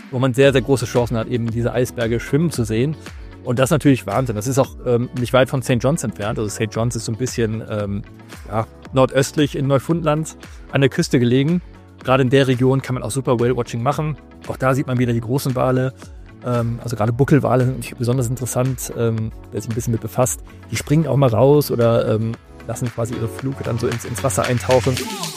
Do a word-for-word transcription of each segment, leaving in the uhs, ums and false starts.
wo man sehr, sehr große Chancen hat, eben diese Eisberge schwimmen zu sehen. Und das ist natürlich Wahnsinn. Das ist auch ähm, nicht weit von Sankt John's entfernt. Also Sankt John's ist so ein bisschen ähm, ja, nordöstlich in Neufundland an der Küste gelegen. Gerade in der Region kann man auch super Whale-Watching machen. Auch da sieht man wieder die großen Wale. Ähm, also gerade Buckelwale sind natürlich besonders interessant, ähm, wer sich ein bisschen mit befasst. Die springen auch mal raus oder ähm, lassen quasi ihre Fluke dann so ins, ins Wasser eintauchen.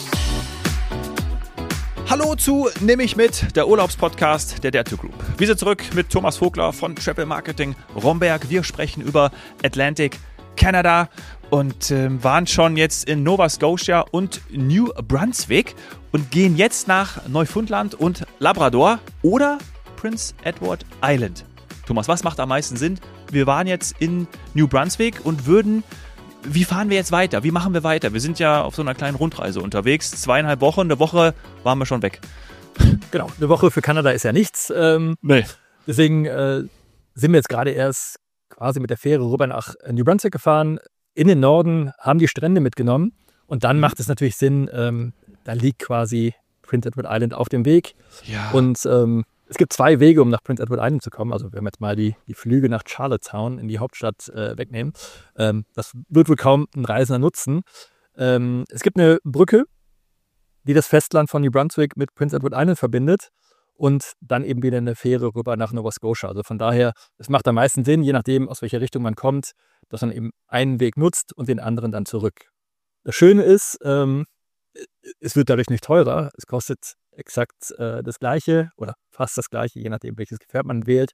Hallo zu Nimm mich mit, der Urlaubspodcast der Dare to Group. Wir sind zurück mit Thomas Vogler von Travel Marketing Romberg. Wir sprechen über Atlantic, Kanada und äh, waren schon jetzt in Nova Scotia und New Brunswick und gehen jetzt nach Neufundland und Labrador oder Prince Edward Island. Thomas, was macht am meisten Sinn? Wir waren jetzt in New Brunswick und würden... Wie fahren wir jetzt weiter? Wie machen wir weiter? Wir sind ja auf so einer kleinen Rundreise unterwegs. Zweieinhalb Wochen, eine Woche waren wir schon weg. Genau, eine Woche für Kanada ist ja nichts. Ähm, nee. Deswegen äh, sind wir jetzt gerade erst quasi mit der Fähre rüber nach New Brunswick gefahren, in den Norden, haben die Strände mitgenommen. Und dann macht es natürlich Sinn, ähm, da liegt quasi Prince Edward Island auf dem Weg. Ja. Und ähm, es gibt zwei Wege, um nach Prince Edward Island zu kommen. Also wenn wir jetzt mal die, die Flüge nach Charlottetown in die Hauptstadt äh, wegnehmen, ähm, das wird wohl kaum ein Reisender nutzen. Ähm, es gibt eine Brücke, die das Festland von New Brunswick mit Prince Edward Island verbindet und dann eben wieder eine Fähre rüber nach Nova Scotia. Also von daher, es macht am meisten Sinn, je nachdem, aus welcher Richtung man kommt, dass man eben einen Weg nutzt und den anderen dann zurück. Das Schöne ist, ähm, es wird dadurch nicht teurer. Es kostet exakt äh, das Gleiche oder fast das Gleiche, je nachdem, welches Gefährt man wählt.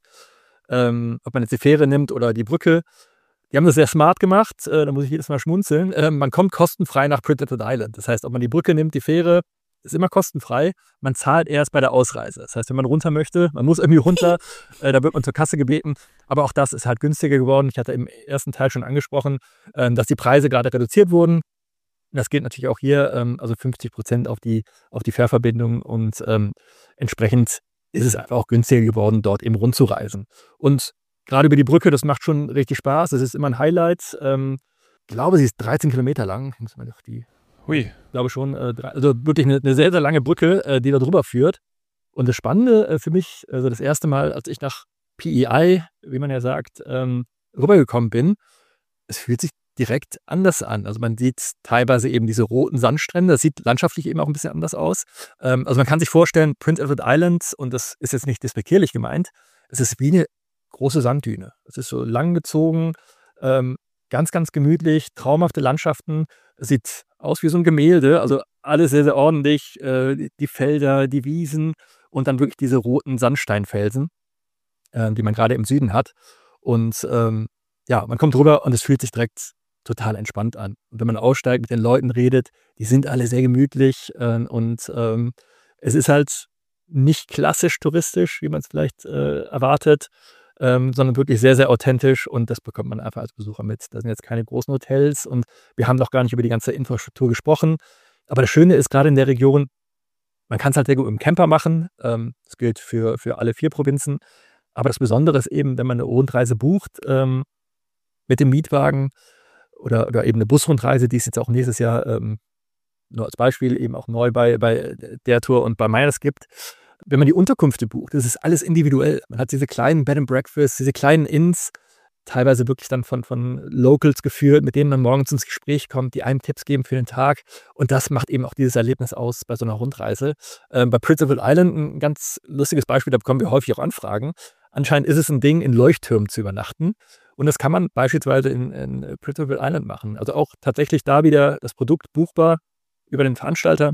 Ähm, ob man jetzt die Fähre nimmt oder die Brücke. Die haben das sehr smart gemacht, äh, da muss ich jedes Mal schmunzeln. Äh, man kommt kostenfrei nach Prince Edward Island. Das heißt, ob man die Brücke nimmt, die Fähre, ist immer kostenfrei. Man zahlt erst bei der Ausreise. Das heißt, wenn man runter möchte, man muss irgendwie runter, äh, da wird man zur Kasse gebeten. Aber auch das ist halt günstiger geworden. Ich hatte im ersten Teil schon angesprochen, äh, dass die Preise gerade reduziert wurden. Das gilt natürlich auch hier, ähm, also fünfzig Prozent auf die, auf die Fährverbindung und ähm, entsprechend ist es einfach auch günstiger geworden, dort eben rund zu reisen. Und gerade über die Brücke, das macht schon richtig Spaß. Das ist immer ein Highlight. Ähm, ich glaube, sie ist dreizehn Kilometer lang. Ich muss mal auf die, Hui. Ich glaube schon, äh, also wirklich eine, eine sehr, sehr lange Brücke, äh, die da drüber führt. Und das Spannende äh, für mich, also das erste Mal, als ich nach P E I, wie man ja sagt, ähm, rübergekommen bin, es fühlt sich direkt anders an. Also man sieht teilweise eben diese roten Sandstrände. Das sieht landschaftlich eben auch ein bisschen anders aus. Ähm, also man kann sich vorstellen, Prince Edward Island, und das ist jetzt nicht despektierlich gemeint, es ist wie eine große Sanddüne. Es ist so langgezogen, ähm, ganz, ganz gemütlich, traumhafte Landschaften. Es sieht aus wie so ein Gemälde. Also alles sehr, sehr ordentlich. Äh, die Felder, die Wiesen und dann wirklich diese roten Sandsteinfelsen, äh, die man gerade im Süden hat. Und ähm, ja, man kommt rüber und es fühlt sich direkt total entspannt an. Und wenn man aussteigt, mit den Leuten redet, die sind alle sehr gemütlich äh, und ähm, es ist halt nicht klassisch touristisch, wie man es vielleicht äh, erwartet, ähm, sondern wirklich sehr, sehr authentisch und das bekommt man einfach als Besucher mit. Da sind jetzt keine großen Hotels und wir haben noch gar nicht über die ganze Infrastruktur gesprochen. Aber das Schöne ist, gerade in der Region, man kann es halt sehr gut im Camper machen. Ähm, das gilt für, für alle vier Provinzen. Aber das Besondere ist eben, wenn man eine Rundreise bucht, ähm, mit dem Mietwagen, Oder, oder eben eine Busrundreise, die es jetzt auch nächstes Jahr ähm, nur als Beispiel eben auch neu bei, bei der Tour und bei Miners gibt. Wenn man die Unterkünfte bucht, das ist alles individuell. Man hat diese kleinen Bed and Breakfast, diese kleinen Inns, teilweise wirklich dann von, von Locals geführt, mit denen man morgens ins Gespräch kommt, die einem Tipps geben für den Tag. Und das macht eben auch dieses Erlebnis aus bei so einer Rundreise. Ähm, bei Prince Edward Island ein ganz lustiges Beispiel, da bekommen wir häufig auch Anfragen. Anscheinend ist es ein Ding, in Leuchttürmen zu übernachten. Und das kann man beispielsweise in, in Prince Edward Island machen. Also auch tatsächlich da wieder das Produkt buchbar über den Veranstalter.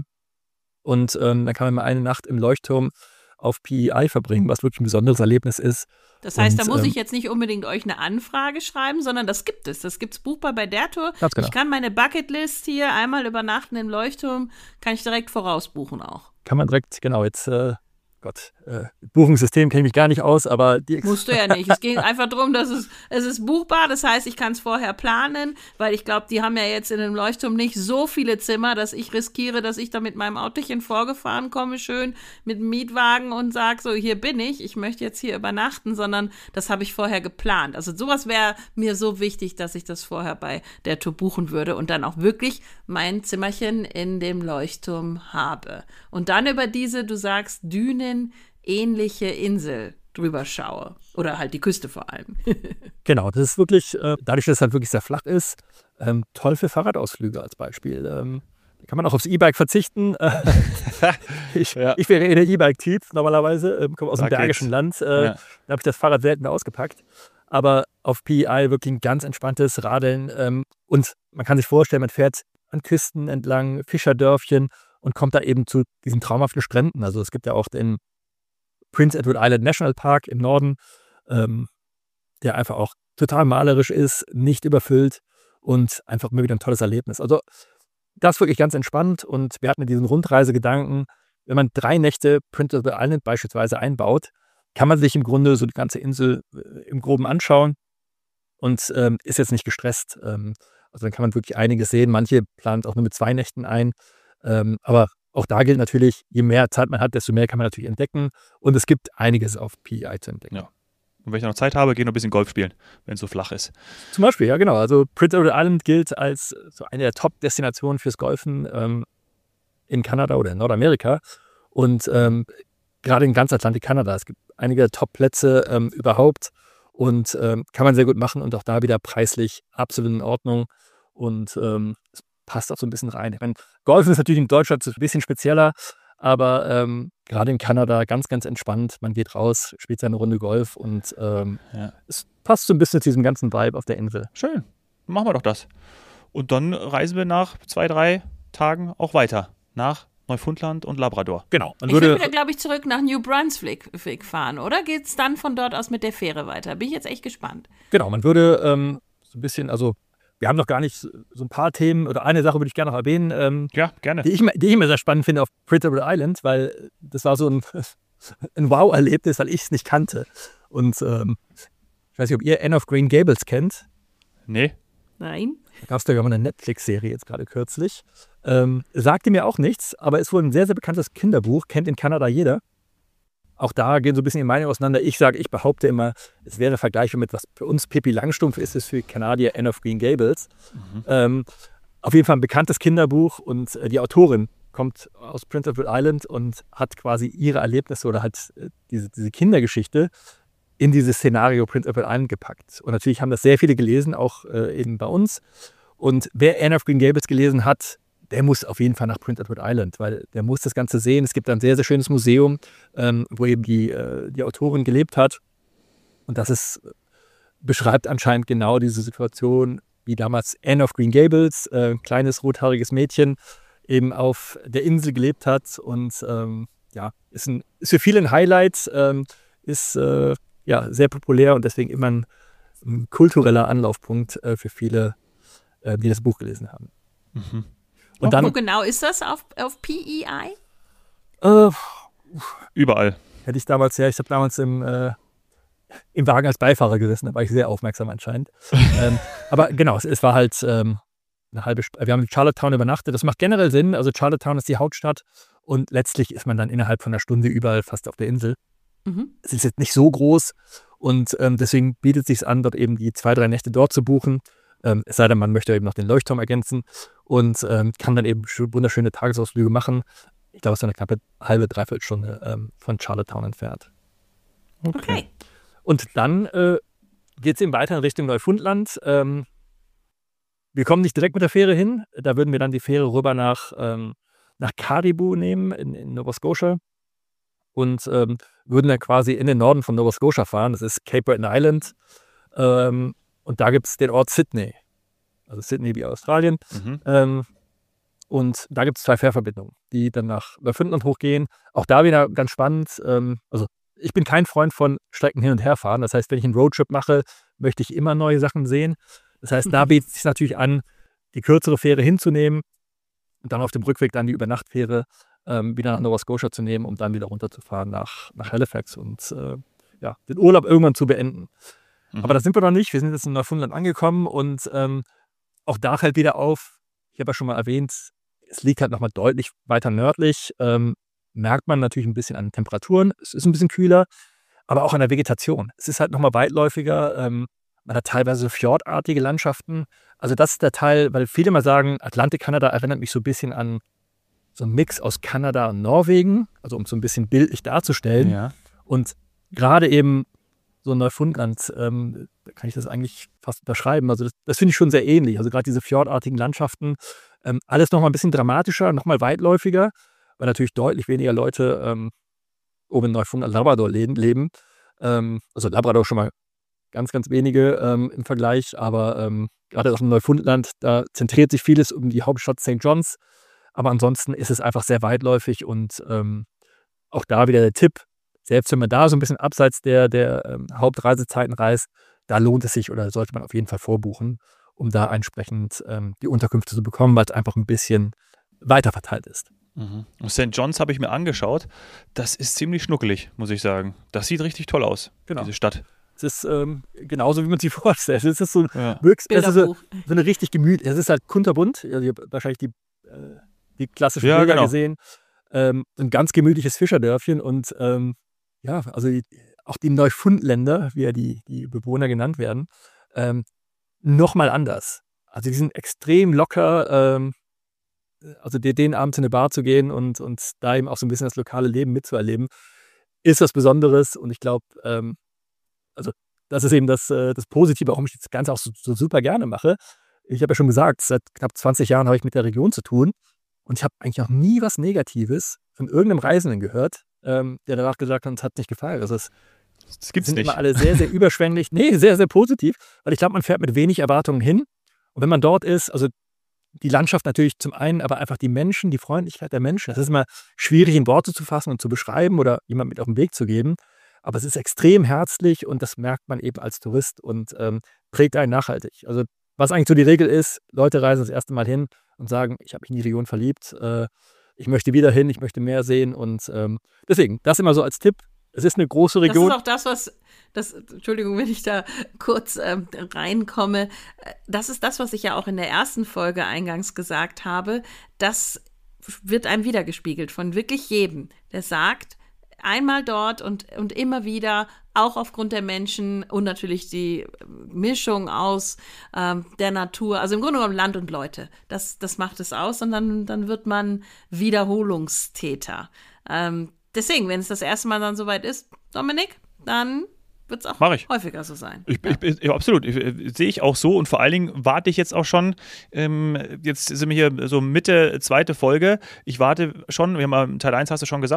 Und ähm, dann kann man mal eine Nacht im Leuchtturm auf P E I verbringen, was wirklich ein besonderes Erlebnis ist. Das heißt, und, da muss ähm, ich jetzt nicht unbedingt euch eine Anfrage schreiben, sondern das gibt es. Das gibt es buchbar bei der Tour. Ganz genau. Ich kann meine Bucketlist hier einmal übernachten im Leuchtturm, kann ich direkt vorausbuchen auch. Kann man direkt, genau, jetzt... Äh, Gott, äh, Buchungssystem kenne ich mich gar nicht aus, aber die Ex- Musst du ja nicht. Es geht einfach darum, dass es, es ist buchbar. Das heißt, ich kann es vorher planen, weil ich glaube, die haben ja jetzt in dem Leuchtturm nicht so viele Zimmer, dass ich riskiere, dass ich da mit meinem Autochen vorgefahren komme, schön mit dem Mietwagen und sage, so, hier bin ich, ich möchte jetzt hier übernachten, sondern das habe ich vorher geplant. Also sowas wäre mir so wichtig, dass ich das vorher bei der Tour buchen würde und dann auch wirklich mein Zimmerchen in dem Leuchtturm habe. Und dann über diese, du sagst, Dünen ähnliche Insel drüber schaue. Oder halt die Küste vor allem. Genau, das ist wirklich, äh, dadurch, dass es halt wirklich sehr flach ist, ähm, toll für Fahrradausflüge als Beispiel. Ähm, da kann man auch aufs E-Bike verzichten. ich, Ja. ich wäre eher der E-Bike-Typ normalerweise, ähm, komme aus Da dem bergischen geht's. Land. Äh, Ja. Da habe ich das Fahrrad selten mehr ausgepackt. Aber auf P E I wirklich ein ganz entspanntes Radeln. Ähm, und man kann sich vorstellen, man fährt an Küsten entlang, Fischerdörfchen und kommt da eben zu diesen traumhaften Stränden. Also es gibt ja auch den Prince Edward Island National Park im Norden, ähm, der einfach auch total malerisch ist, nicht überfüllt und einfach immer wieder ein tolles Erlebnis. Also das ist wirklich ganz entspannt und wir hatten ja diesen Rundreisegedanken, wenn man drei Nächte Prince Edward Island beispielsweise einbaut, kann man sich im Grunde so die ganze Insel äh, im Groben anschauen und ähm, ist jetzt nicht gestresst. Ähm, also dann kann man wirklich einiges sehen. Manche planen auch nur mit zwei Nächten ein. Ähm, aber auch da gilt natürlich, je mehr Zeit man hat, desto mehr kann man natürlich entdecken. Und es gibt einiges auf P E I zu entdecken. Ja. Und wenn ich noch Zeit habe, gehe ich noch ein bisschen Golf spielen, wenn es so flach ist. Zum Beispiel, ja genau. Also Prince Edward Island gilt als so eine der Top-Destinationen fürs Golfen ähm, in Kanada oder in Nordamerika. Und ähm, gerade in ganz Atlantik Kanada. Es gibt einige Top-Plätze ähm, überhaupt und ähm, kann man sehr gut machen und auch da wieder preislich absolut in Ordnung. Und ähm, es passt auch so ein bisschen rein. Ich meine, Golfen ist natürlich in Deutschland so ein bisschen spezieller, aber ähm, gerade in Kanada ganz, ganz entspannt. Man geht raus, spielt seine Runde Golf und ähm, Ja. es passt so ein bisschen zu diesem ganzen Vibe auf der Insel. Schön, dann machen wir doch das. Und dann reisen wir nach zwei, drei Tagen auch weiter. Nach Neufundland und Labrador. Genau. Man Ich würde würde, wieder, glaube ich, zurück nach New Brunswick fahren, oder? Geht es dann von dort aus mit der Fähre weiter? Bin ich jetzt echt gespannt. genau, man würde ähm, so ein bisschen, also wir haben noch gar nicht so so ein paar Themen oder eine Sache würde ich gerne noch erwähnen, ähm, Ja, gerne. die, ich, immer- die ich immer sehr spannend finde auf Prince Edward Island, weil das war so ein, ein Wow-Erlebnis, weil ich es nicht kannte. Und ähm, ich weiß nicht, ob ihr Anne of Green Gables kennt. Nee. Nein? Da gab es da ja mal eine Netflix-Serie jetzt gerade kürzlich. Ähm, sagte mir auch nichts, aber ist wohl ein sehr, sehr bekanntes Kinderbuch, kennt in Kanada jeder. Auch da gehen so ein bisschen die Meinungen auseinander. Ich sage, ich behaupte immer, es wäre vergleichbar mit, was für uns Pippi Langstrumpf ist, es für Kanadier Anne of Green Gables. Mhm. Ähm, auf jeden Fall ein bekanntes Kinderbuch und äh, die Autorin kommt aus Prince Edward Island und hat quasi ihre Erlebnisse oder halt äh, diese, diese Kindergeschichte in dieses Szenario Prince Edward Island gepackt. Und natürlich haben das sehr viele gelesen, auch äh, eben bei uns. Und wer Anne of Green Gables gelesen hat, der muss auf jeden Fall nach Prince Edward Island, weil der muss das Ganze sehen. Es gibt ein sehr, sehr schönes Museum, ähm, wo eben die, äh, die Autorin gelebt hat. Und das ist, beschreibt anscheinend genau diese Situation, wie damals Anne of Green Gables, äh, ein kleines rothaariges Mädchen, eben auf der Insel gelebt hat. Und ähm, ja, ist, ein, ist für viele ein Highlight, ähm, ist äh, ja, sehr populär und deswegen immer ein, ein kultureller Anlaufpunkt äh, für viele, äh, die das Buch gelesen haben. Mhm. Und dann Wo genau ist das auf, auf P E I? äh, Überall. hätte ich damals, ja, ich habe damals im, äh, im Wagen als Beifahrer gesessen, da war ich sehr aufmerksam anscheinend. ähm, aber genau, es, es war halt ähm, eine halbe, Sp- wir haben in Charlottetown übernachtet. Das macht generell Sinn, also Charlottetown ist die Hauptstadt und letztlich ist man dann innerhalb von einer Stunde überall fast auf der Insel. Mhm. Es ist jetzt nicht so groß und ähm, deswegen bietet es sich an, dort eben die zwei, drei Nächte dort zu buchen. Ähm, es sei denn, man möchte eben noch den Leuchtturm ergänzen und ähm, kann dann eben schö- wunderschöne Tagesausflüge machen. Ich glaube, es ist eine knappe halbe, dreiviertel Stunde ähm, von Charlottetown entfernt. Okay. Und dann äh, geht es eben weiter in Richtung Neufundland. Ähm, wir kommen nicht direkt mit der Fähre hin. Da würden wir dann die Fähre rüber nach, ähm, nach Caribou nehmen, in, in Nova Scotia. Und ähm, würden dann quasi in den Norden von Nova Scotia fahren. Das ist Cape Breton Island. Ähm, und da gibt es den Ort Sydney. Also Sydney wie Australien. Mhm. Ähm, und da gibt es zwei Fährverbindungen, die dann nach Neufundland hochgehen. Auch da wieder ganz spannend. Ähm, also ich bin kein Freund von Strecken hin und her fahren. Das heißt, wenn ich einen Roadtrip mache, möchte ich immer neue Sachen sehen. Das heißt, da bietet es sich natürlich an, die kürzere Fähre hinzunehmen und dann auf dem Rückweg dann die Übernachtfähre ähm, wieder nach Nova Scotia zu nehmen, um dann wieder runterzufahren nach, nach Halifax und äh, ja, den Urlaub irgendwann zu beenden. Mhm. Aber da sind wir noch nicht. Wir sind jetzt in Neufundland angekommen und ähm, auch da fällt wieder auf, ich habe ja schon mal erwähnt, es liegt halt nochmal deutlich weiter nördlich. Ähm, merkt man natürlich ein bisschen an den Temperaturen. Es ist ein bisschen kühler, aber auch an der Vegetation. Es ist halt nochmal weitläufiger. Ähm, man hat teilweise fjordartige Landschaften. Also das ist der Teil, weil viele mal sagen, Atlantik-Kanada erinnert mich so ein bisschen an so ein Mix aus Kanada und Norwegen, also um so ein bisschen bildlich darzustellen. Ja. Und gerade eben so Neufundland, ähm, da kann ich das eigentlich fast unterschreiben. Also das, das finde ich schon sehr ähnlich. Also gerade diese fjordartigen Landschaften, ähm, alles nochmal ein bisschen dramatischer, nochmal weitläufiger, weil natürlich deutlich weniger Leute ähm, oben in Neufundland, Labrador leben. leben. Ähm, also Labrador schon mal ganz, ganz wenige ähm, im Vergleich, aber ähm, gerade auf dem Neufundland, da zentriert sich vieles um die Hauptstadt Sankt John's, aber ansonsten ist es einfach sehr weitläufig und ähm, auch da wieder der Tipp, selbst wenn man da so ein bisschen abseits der, der ähm, Hauptreisezeiten reist, da lohnt es sich oder sollte man auf jeden Fall vorbuchen, um da entsprechend ähm, die Unterkünfte zu bekommen, weil es einfach ein bisschen weiter verteilt ist. Mhm. Sankt John's habe ich mir angeschaut. Das ist ziemlich schnuckelig, muss ich sagen. Das sieht richtig toll aus, Genau. diese Stadt. Es ist ähm, genauso, wie man sich vorstellt. Es ist so, Ja. wirklich, es ist so, Bilderbuch. so eine richtig gemütlich. Es ist halt kunterbunt. Also ihr habt wahrscheinlich die, äh, die klassischen Ja, Bilder genau. gesehen. Ähm, ein ganz gemütliches Fischerdörfchen. Und ähm, ja, also die, auch die Neufundländer, wie ja die, die Bewohner genannt werden, ähm, nochmal anders. Also die sind extrem locker. Ähm, also denen abends in eine Bar zu gehen und, und da eben auch so ein bisschen das lokale Leben mitzuerleben, ist was Besonderes. Und ich glaube, ähm, also das ist eben das, äh, das Positive, warum ich das Ganze auch so, so super gerne mache. Ich habe ja schon gesagt, seit knapp zwanzig Jahren habe ich mit der Region zu tun und ich habe eigentlich noch nie was Negatives von irgendeinem Reisenden gehört, ähm, der danach gesagt hat, es hat nicht gefallen. Also es Das gibt's sind nicht. immer alle sehr, sehr überschwänglich. Nee, sehr, sehr positiv, weil ich glaube, man fährt mit wenig Erwartungen hin. Und wenn man dort ist, also die Landschaft natürlich zum einen, aber einfach die Menschen, die Freundlichkeit der Menschen. Das ist immer schwierig in Worte zu fassen und zu beschreiben oder jemand mit auf den Weg zu geben. Aber es ist extrem herzlich und das merkt man eben als Tourist und ähm, prägt einen nachhaltig. Also was eigentlich so die Regel ist, Leute reisen das erste Mal hin und sagen, ich habe mich in die Region verliebt, äh, ich möchte wieder hin, ich möchte mehr sehen und ähm, deswegen, das immer so als Tipp. Es ist eine große Region. Das ist auch das, was, das, Entschuldigung, wenn ich da kurz ähm, reinkomme, das ist das, was ich ja auch in der ersten Folge eingangs gesagt habe, das wird einem wiedergespiegelt von wirklich jedem, der sagt, einmal dort und, und immer wieder, auch aufgrund der Menschen und natürlich die Mischung aus ähm, der Natur, also im Grunde genommen Land und Leute, das, das macht es aus und dann, dann wird man Wiederholungstäter. Ähm, deswegen, wenn es das erste Mal dann soweit ist, Dominik, dann wird es auch Mach ich. häufiger so sein. Ich, Ja. ich, ja, absolut. Ich, ich, sehe ich auch so und vor allen Dingen warte ich jetzt auch schon, ähm, jetzt sind wir hier so Mitte zweite Folge, ich warte schon, wir haben Teil eins hast du schon gesagt,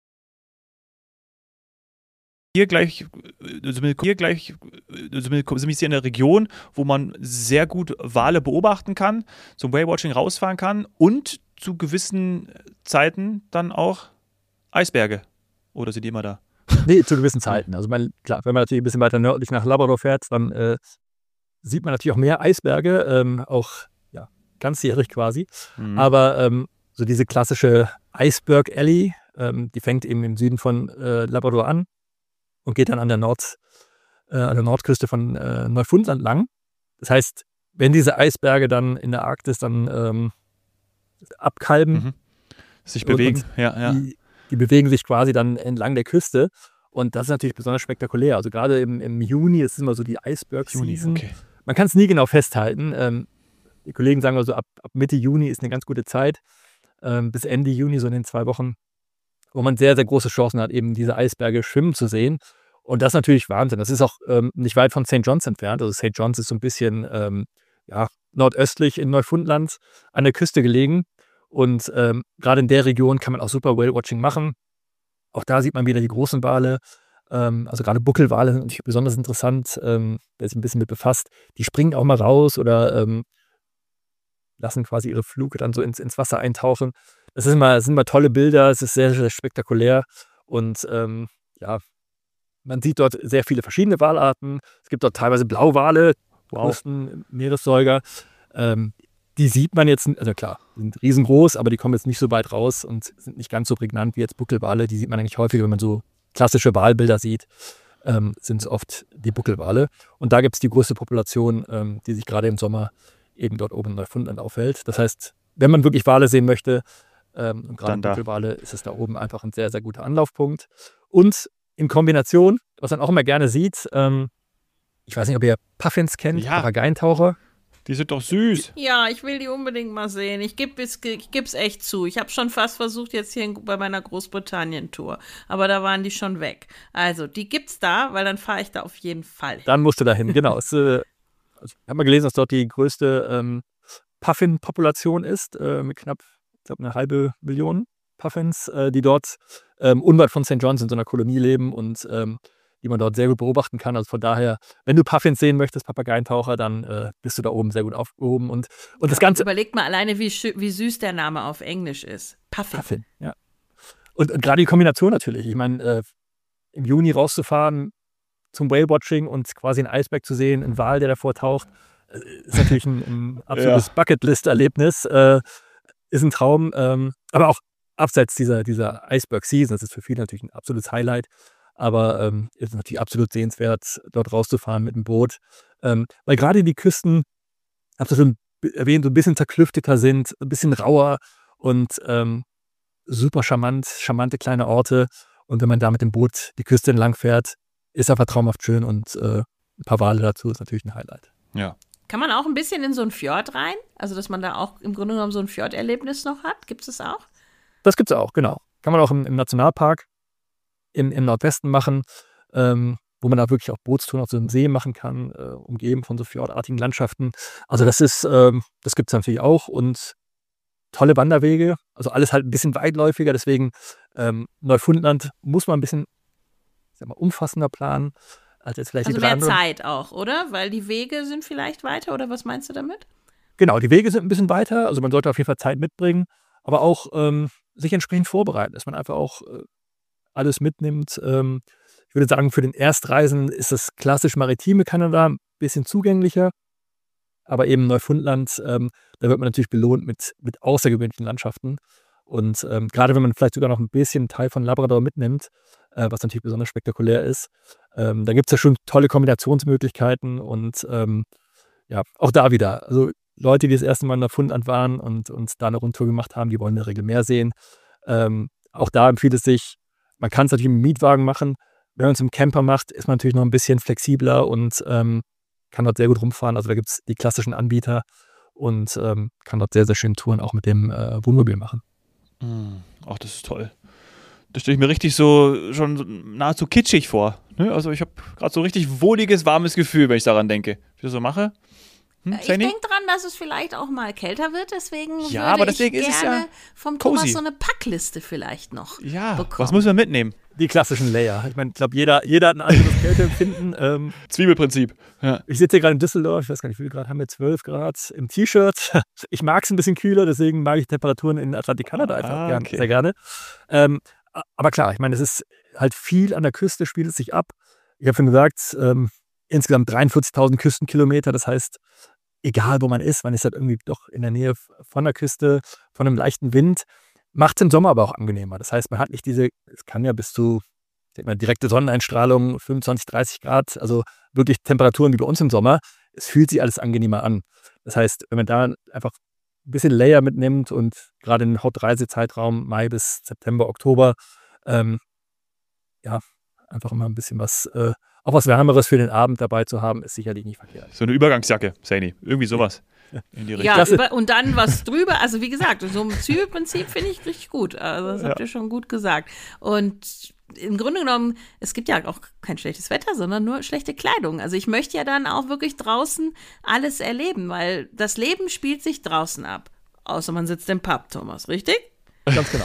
hier gleich, hier gleich sind wir hier in der Region, wo man sehr gut Wale beobachten kann, zum Whale-Watching rausfahren kann und zu gewissen Zeiten dann auch Eisberge. Oder sind die immer da? Nee, zu gewissen Zeiten. Also man, klar, wenn man natürlich ein bisschen weiter nördlich nach Labrador fährt, dann äh, sieht man natürlich auch mehr Eisberge, ähm, auch ja, ganzjährig quasi. Mhm. Aber ähm, so diese klassische Iceberg Alley, ähm, die fängt eben im Süden von äh, Labrador an und geht dann an der, Nord, äh, an der Nordküste von äh, Neufundland lang. Das heißt, wenn diese Eisberge dann in der Arktis dann ähm, abkalben, Mhm. Sich bewegen, und ja, ja. Die, die bewegen sich quasi dann entlang der Küste und das ist natürlich besonders spektakulär. Also gerade im, im Juni ist es immer so die Iceberg-Season. Okay. Man kann es nie genau festhalten. Ähm, die Kollegen sagen also, ab, ab Mitte Juni ist eine ganz gute Zeit, ähm, bis Ende Juni, so in den zwei Wochen, wo man sehr, sehr große Chancen hat, eben diese Eisberge schwimmen zu sehen. Und das ist natürlich Wahnsinn. Das ist auch ähm, nicht weit von Sankt John's entfernt. Also Sankt John's ist so ein bisschen ähm, ja, nordöstlich in Neufundland an der Küste gelegen. Und ähm, gerade in der Region kann man auch super Whale-Watching machen. Auch da sieht man wieder die großen Wale. Ähm, also gerade Buckelwale sind natürlich besonders interessant, ähm, wer sich ein bisschen mit befasst. Die springen auch mal raus oder ähm, lassen quasi ihre Fluke dann so ins, ins Wasser eintauchen. Das, ist immer, das sind immer tolle Bilder, es ist sehr, sehr spektakulär. Und ähm, ja, man sieht dort sehr viele verschiedene Walarten. Es gibt dort teilweise Blauwale, Wow. größten Meeressäuger. Ähm, die sieht man jetzt, also klar, sind riesengroß, aber die kommen jetzt nicht so weit raus und sind nicht ganz so prägnant wie jetzt Buckelwale. Die sieht man eigentlich häufiger, wenn man so klassische Walbilder sieht, ähm, sind es oft die Buckelwale. Und da gibt es die größte Population, ähm, die sich gerade im Sommer eben dort oben in Neufundland aufhält. Das heißt, wenn man wirklich Wale sehen möchte, ähm, und gerade Dann da. Buckelwale, ist es da oben einfach ein sehr, sehr guter Anlaufpunkt. Und in Kombination, was man auch immer gerne sieht, ähm, ich weiß nicht, ob ihr Puffins kennt, Ja. Papageientaucher. Die sind doch süß. Ja, ich will die unbedingt mal sehen. Ich gebe es ich gib's echt zu. Ich habe schon fast versucht, jetzt hier in, bei meiner Großbritannien-Tour. Aber da waren die schon weg. Also, die gibt's da, weil dann fahre ich da auf jeden Fall hin. Dann musst du da hin, genau. Es, äh, also, ich habe mal gelesen, dass dort die größte ähm, Puffin-Population ist, äh, mit knapp, ich glaube, eine halbe Million Puffins, äh, die dort ähm, unweit von Sankt John's in so einer Kolonie leben und ähm, die man dort sehr gut beobachten kann. Also von daher, wenn du Puffins sehen möchtest, Papageientaucher, dann äh, bist du da oben sehr gut aufgehoben. Und, und das Ganze. Überlegt mal alleine, wie, wie süß der Name auf Englisch ist. Puffin. Puffin, ja. Und, und gerade die Kombination natürlich. Ich meine, äh, im Juni rauszufahren zum Whale-Watching und quasi einen Eisberg zu sehen, einen Wal, der davor taucht, äh, ist natürlich ein, ein absolutes ja. Bucketlist-Erlebnis. Äh, ist ein Traum. Ähm, aber auch abseits dieser, dieser Iceberg-Season, das ist für viele natürlich ein absolutes Highlight. Aber ähm, ist natürlich absolut sehenswert, dort rauszufahren mit dem Boot. Ähm, weil gerade die Küsten, habe ich schon erwähnt, so ein bisschen zerklüfteter sind, ein bisschen rauer und ähm, super charmant, charmante kleine Orte. Und wenn man da mit dem Boot die Küste entlang fährt, ist einfach traumhaft schön und äh, ein paar Wale dazu ist natürlich ein Highlight. Ja. Kann man auch ein bisschen in so ein Fjord rein? Also, dass man da auch im Grunde genommen so ein Fjorderlebnis noch hat? Gibt es das auch? Das gibt es auch, genau. Kann man auch im, im Nationalpark Im, im Nordwesten machen, ähm, wo man da wirklich auch Bootstouren auf so einem See machen kann, äh, umgeben von so fjordartigen Landschaften. Also das ist, ähm, das gibt es natürlich auch und tolle Wanderwege, also alles halt ein bisschen weitläufiger, deswegen ähm, Neufundland muss man ein bisschen, ich sag mal, umfassender planen, als jetzt vielleicht also die drei mehr anderen. Zeit auch, oder? Weil die Wege sind vielleicht weiter, oder was meinst du damit? Genau, die Wege sind ein bisschen weiter, also man sollte auf jeden Fall Zeit mitbringen, aber auch ähm, sich entsprechend vorbereiten, dass man einfach auch äh, alles mitnimmt. Ähm, ich würde sagen, für den Erstreisen ist das klassisch maritime Kanada ein bisschen zugänglicher, aber eben Neufundland, ähm, da wird man natürlich belohnt mit, mit außergewöhnlichen Landschaften. Und ähm, gerade wenn man vielleicht sogar noch ein bisschen Teil von Labrador mitnimmt, äh, was natürlich besonders spektakulär ist, ähm, da gibt es ja schon tolle Kombinationsmöglichkeiten und ähm, ja, auch da wieder. Also Leute, die das erste Mal in Neufundland waren und, und da eine Rundtour gemacht haben, die wollen in der Regel mehr sehen. Ähm, auch da empfiehlt es sich, man kann es natürlich im Mietwagen machen. Wenn man es im Camper macht, ist man natürlich noch ein bisschen flexibler und ähm, kann dort sehr gut rumfahren. Also da gibt es die klassischen Anbieter und ähm, kann dort sehr, sehr schöne Touren auch mit dem äh, Wohnmobil machen. Mm, ach, das ist toll. Das stelle ich mir richtig so schon so nahezu kitschig vor. Ne? Also ich habe gerade so ein richtig wohliges, warmes Gefühl, wenn ich daran denke. Wie ich das so mache. Hm, ich denke dran, dass es vielleicht auch mal kälter wird, deswegen ja, würde aber deswegen ich ist es gerne ja vom cozy. Thomas so eine Packliste vielleicht noch ja, bekommen. Was müssen wir mitnehmen? Die klassischen Layer. Ich meine, ich glaube, jeder, jeder hat ein anderes Kälteempfinden. Ähm, Zwiebelprinzip. Ja. Ich sitze hier gerade in Düsseldorf, ich weiß gar nicht, wie viel Grad haben wir, zwölf Grad im T-Shirt. Ich mag es ein bisschen kühler, deswegen mag ich Temperaturen in Atlantik-Kanada einfach ah, gern, okay. sehr gerne. Ähm, aber klar, ich meine, es ist halt viel an der Küste, spielt es sich ab. Ich habe schon gesagt, ähm, insgesamt dreiundvierzigtausend Küstenkilometer, das heißt, egal wo man ist, man ist halt irgendwie doch in der Nähe von der Küste, von einem leichten Wind, macht es im Sommer aber auch angenehmer. Das heißt, man hat nicht diese, es kann ja bis zu, ich denke mal, direkte Sonneneinstrahlung, fünfundzwanzig, dreißig Grad, also wirklich Temperaturen wie bei uns im Sommer. Es fühlt sich alles angenehmer an. Das heißt, wenn man da einfach ein bisschen Layer mitnimmt und gerade in den Hauptreisezeitraum Mai bis September, Oktober, ähm, ja, einfach immer ein bisschen was, äh, auch was Wärmeres für den Abend dabei zu haben, ist sicherlich nicht verkehrt. So eine Übergangsjacke, Saini. Irgendwie sowas. In die ja, über, und dann was drüber. Also wie gesagt, so ein Zwiebelprinzip finde ich richtig gut. Also das habt ja. ihr schon gut gesagt. Und im Grunde genommen, es gibt ja auch kein schlechtes Wetter, sondern nur schlechte Kleidung. Also ich möchte ja dann auch wirklich draußen alles erleben, weil das Leben spielt sich draußen ab. Außer man sitzt im Pub, Thomas, richtig? Ganz genau.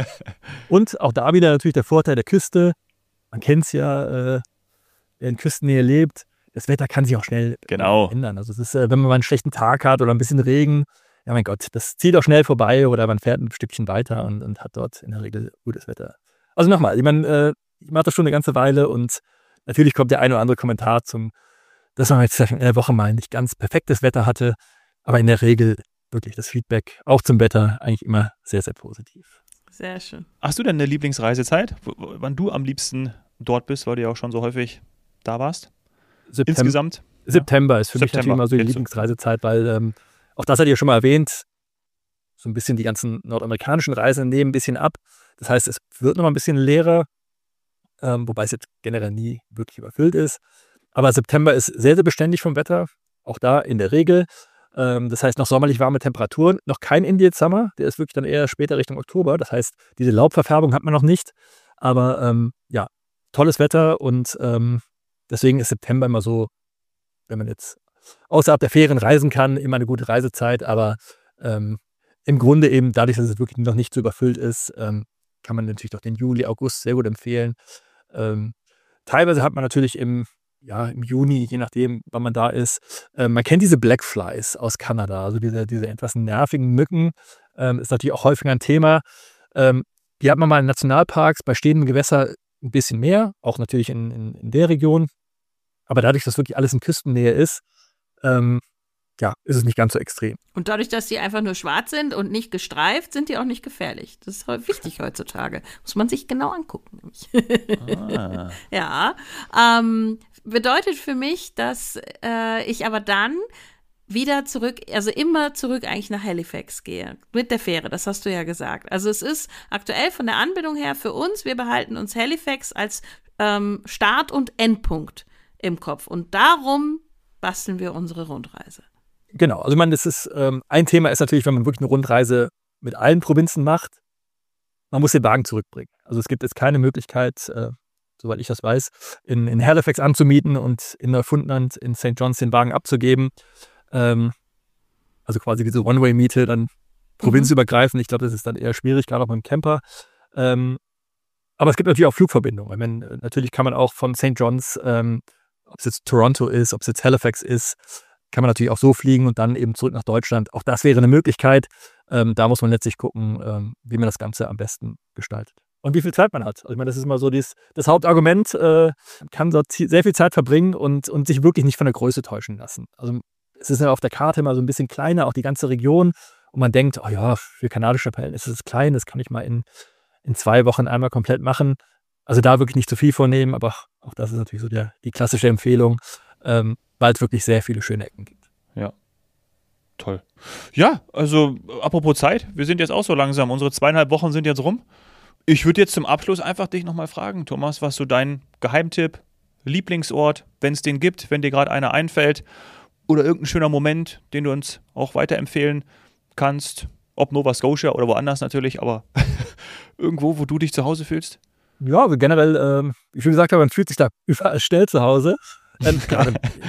Und auch da wieder natürlich der Vorteil der Küste. Man kennt es ja, äh, wer in Küstennähe lebt. Das Wetter kann sich auch schnell genau. ändern. Also es ist, wenn man mal einen schlechten Tag hat oder ein bisschen Regen, ja mein Gott, das zieht auch schnell vorbei oder man fährt ein Stückchen weiter und, und hat dort in der Regel gutes Wetter. Also nochmal, ich meine, äh, ich mache das schon eine ganze Weile und natürlich kommt der eine oder andere Kommentar zum, dass man jetzt in der Woche mal nicht ganz perfektes Wetter hatte, aber in der Regel wirklich das Feedback auch zum Wetter eigentlich immer sehr, sehr positiv. Sehr schön. Hast du denn eine Lieblingsreisezeit, w- w- wann du am liebsten dort bist, weil du ja auch schon so häufig da warst? September, Insgesamt? September ist für September. mich natürlich immer so die Jetzt so. Lieblingsreisezeit, weil ähm, auch das hat ihr schon mal erwähnt, so ein bisschen die ganzen nordamerikanischen Reisen nehmen ein bisschen ab. Das heißt, es wird noch mal ein bisschen leerer, ähm, wobei es jetzt generell nie wirklich überfüllt ist. Aber September ist sehr, sehr beständig vom Wetter, auch da in der Regel. Ähm, das heißt, noch sommerlich warme Temperaturen, noch kein Indian Summer, der ist wirklich dann eher später Richtung Oktober. Das heißt, diese Laubverfärbung hat man noch nicht. Aber ähm, ja, tolles Wetter und ähm, deswegen ist September immer so, wenn man jetzt außerhalb der Ferien reisen kann, immer eine gute Reisezeit. Aber ähm, im Grunde eben, dadurch, dass es wirklich noch nicht so überfüllt ist, ähm, kann man natürlich doch den Juli, August sehr gut empfehlen. Ähm, teilweise hat man natürlich im ja, im Juni, je nachdem, wann man da ist. Ähm, man kennt diese Blackflies aus Kanada, also diese, diese etwas nervigen Mücken, ähm, ist natürlich auch häufiger ein Thema. Ähm, die hat man mal in Nationalparks, bei stehenden Gewässern ein bisschen mehr, auch natürlich in, in, in der Region. Aber dadurch, dass wirklich alles in Küstennähe ist, ähm, ja, ist es nicht ganz so extrem. Und dadurch, dass die einfach nur schwarz sind und nicht gestreift, sind die auch nicht gefährlich. Das ist wichtig heutzutage. Muss man sich genau angucken. Ah. Ja, ähm, bedeutet für mich, dass äh, ich aber dann wieder zurück, also immer zurück eigentlich nach Halifax gehe. Mit der Fähre, das hast du ja gesagt. Also es ist aktuell von der Anbindung her für uns, wir behalten uns Halifax als ähm, Start- und Endpunkt im Kopf. Und darum basteln wir unsere Rundreise. Genau, also ich meine, das ist, ähm, ein Thema ist natürlich, wenn man wirklich eine Rundreise mit allen Provinzen macht, man muss den Wagen zurückbringen. Also es gibt jetzt keine Möglichkeit, äh, soweit ich das weiß, in, in Halifax anzumieten und in Neufundland, in Sankt John's den Wagen abzugeben. Ähm, also quasi diese One-Way-Miete dann provinzübergreifend. Ich glaube, das ist dann eher schwierig, gerade auch mit dem Camper. Ähm, aber es gibt natürlich auch Flugverbindungen. Ich meine, natürlich kann man auch von Sankt John's, ähm, ob es jetzt Toronto ist, ob es jetzt Halifax ist, kann man natürlich auch so fliegen und dann eben zurück nach Deutschland. Auch das wäre eine Möglichkeit. Ähm, da muss man letztlich gucken, ähm, wie man das Ganze am besten gestaltet. Und wie viel Zeit man hat. Also ich meine, das ist immer so dies, das Hauptargument. Äh, man kann dort sehr viel Zeit verbringen und, und sich wirklich nicht von der Größe täuschen lassen. Also es ist ja auf der Karte immer so ein bisschen kleiner, auch die ganze Region. Und man denkt, oh ja, für kanadische Verhältnisse ist es klein, das kann ich mal in, in zwei Wochen einmal komplett machen. Also da wirklich nicht zu viel vornehmen, aber auch das ist natürlich so der, die klassische Empfehlung, ähm, weil es wirklich sehr viele schöne Ecken gibt. Ja, toll. Ja, also apropos Zeit, wir sind jetzt auch so langsam, unsere zweieinhalb Wochen sind jetzt rum. Ich würde jetzt zum Abschluss einfach dich nochmal fragen, Thomas, was so dein Geheimtipp, Lieblingsort, wenn es den gibt, wenn dir gerade einer einfällt oder irgendein schöner Moment, den du uns auch weiterempfehlen kannst, ob Nova Scotia oder woanders natürlich, aber irgendwo, wo du dich zu Hause fühllst? Ja, generell, ähm, wie ich schon gesagt habe, man fühlt sich da überall schnell zu Hause. Ähm, gerade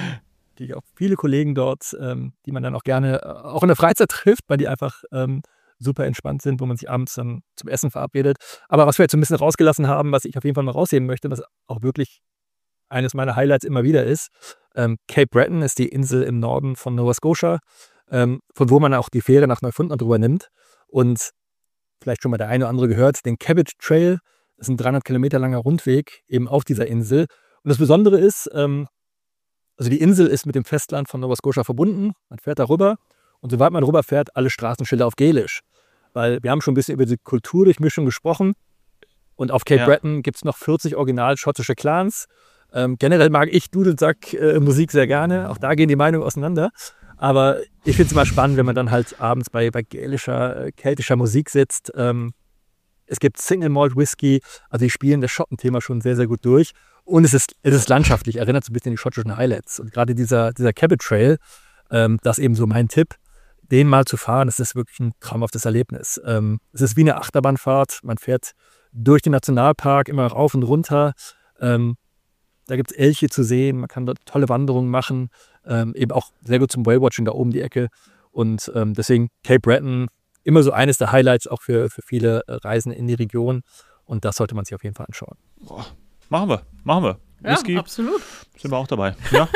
die auch viele Kollegen dort, ähm, die man dann auch gerne äh, auch in der Freizeit trifft, weil die einfach ähm, super entspannt sind, wo man sich abends dann zum Essen verabredet. Aber was wir jetzt so ein bisschen rausgelassen haben, was ich auf jeden Fall mal rausheben möchte, was auch wirklich eines meiner Highlights immer wieder ist, ähm, Cape Breton ist die Insel im Norden von Nova Scotia, ähm, von wo man auch die Fähre nach Neufundland drüber nimmt. Und vielleicht schon mal der eine oder andere gehört, den Cabot Trail, das ist ein dreihundert Kilometer langer Rundweg eben auf dieser Insel. Und das Besondere ist, ähm, also die Insel ist mit dem Festland von Nova Scotia verbunden. Man fährt da rüber und sobald man rüber fährt, alle Straßenschilder auf Gälisch. Weil wir haben schon ein bisschen über die Kulturdurchmischung gesprochen und auf Cape ja. Breton gibt es noch vierzig original schottische Clans. Ähm, generell mag ich Dudelsack-Musik äh, sehr gerne. Auch da gehen die Meinungen auseinander. Aber ich finde es immer spannend, wenn man dann halt abends bei, bei gälischer, äh, keltischer Musik sitzt. Ähm, es gibt Single Malt Whisky, also die spielen das Schottenthema schon sehr, sehr gut durch. Und es ist, es ist landschaftlich, erinnert so ein bisschen an die schottischen Highlights. Und gerade dieser, dieser Cabot Trail, ähm, das ist eben so mein Tipp, den mal zu fahren, das ist wirklich ein traumhaftes Erlebnis. Ähm, es ist wie eine Achterbahnfahrt, man fährt durch den Nationalpark immer rauf und runter. Ähm, da gibt es Elche zu sehen, man kann dort tolle Wanderungen machen, ähm, eben auch sehr gut zum Whale-Watching da oben die Ecke. Und ähm, deswegen Cape Breton, immer so eines der Highlights auch für, für viele Reisen in die Region. Und das sollte man sich auf jeden Fall anschauen. Boah. Machen wir, machen wir. Ja, Whisky, absolut. Sind wir auch dabei. Ja,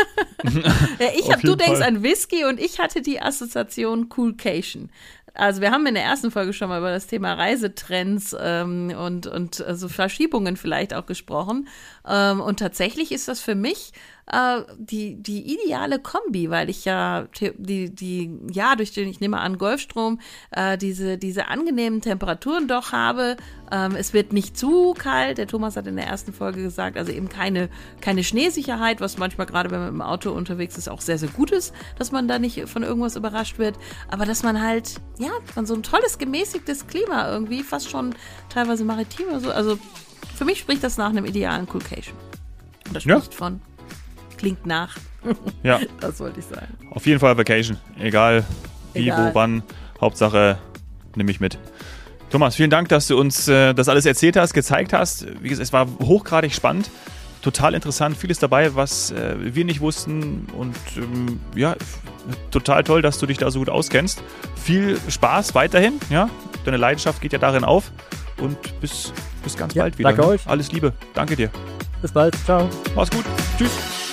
ja ich hab, du denkst an Whisky und ich hatte die Assoziation Coolcation. Also wir haben in der ersten Folge schon mal über das Thema Reisetrends ähm, und, und also Verschiebungen vielleicht auch gesprochen. Ähm, und tatsächlich ist das für mich äh, die, die ideale Kombi, weil ich ja die, die ja durch den, ich nehme an, Golfstrom, äh, diese, diese angenehmen Temperaturen doch habe. Ähm, es wird nicht zu kalt. Der Thomas hat in der ersten Folge gesagt, also eben keine, keine Schneesicherheit, was manchmal gerade, wenn man im Auto unterwegs ist, auch sehr, sehr gut ist, dass man da nicht von irgendwas überrascht wird. Aber dass man halt, ja, man so ein tolles, gemäßigtes Klima irgendwie, fast schon teilweise maritim oder so. Also für mich spricht das nach einem idealen Coolcation. Und das spricht ja. von klingt nach. Ja. Das wollte ich sagen. Auf jeden Fall Vacation. Egal wie, Egal. wo, wann. Hauptsache, nimm mich mit. Thomas, vielen Dank, dass du uns äh, das alles erzählt hast, gezeigt hast. Wie gesagt, es war hochgradig spannend, total interessant, vieles dabei, was äh, wir nicht wussten und ähm, ja, total toll, dass du dich da so gut auskennst. Viel Spaß weiterhin, ja, deine Leidenschaft geht ja darin auf und bis, bis ganz Ja, bald wieder. danke ne? euch. Alles Liebe, danke dir. Bis bald, ciao. Mach's gut, tschüss.